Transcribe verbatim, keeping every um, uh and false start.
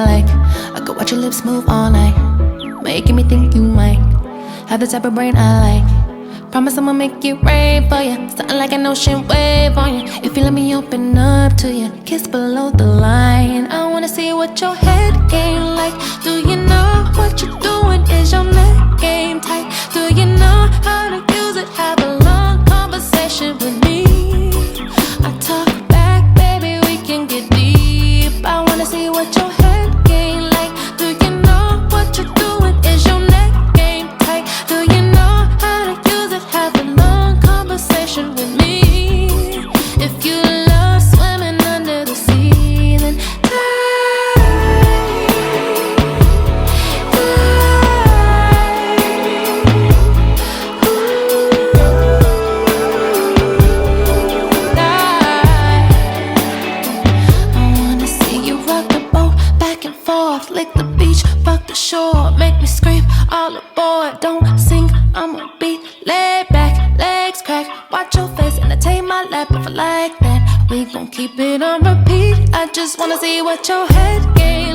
like. I could watch your lips move all night, making me think you might have the type of brain I like. Promise I'ma make it rain for you, something like an ocean wave on you. If you let me open up to you, kiss below the line. I wanna see what your head game like. Do you know what you're doing? Is your neck game tight? Do you know how to use it? Have a long conversation with me. I talk back, baby, we can get deep. I wanna see what your head game like. Do you know what you're doing? Is your neck game tight? Do you know how to use it? Have a long conversation with me. If you love swimming under the sea, then lick the beach, fuck the shore, make me scream all aboard. Don't sing, I'm a beat, lay back, legs crack. Watch your face, entertain my lap. If I like that, we gon' keep it on repeat. I just wanna see what your head game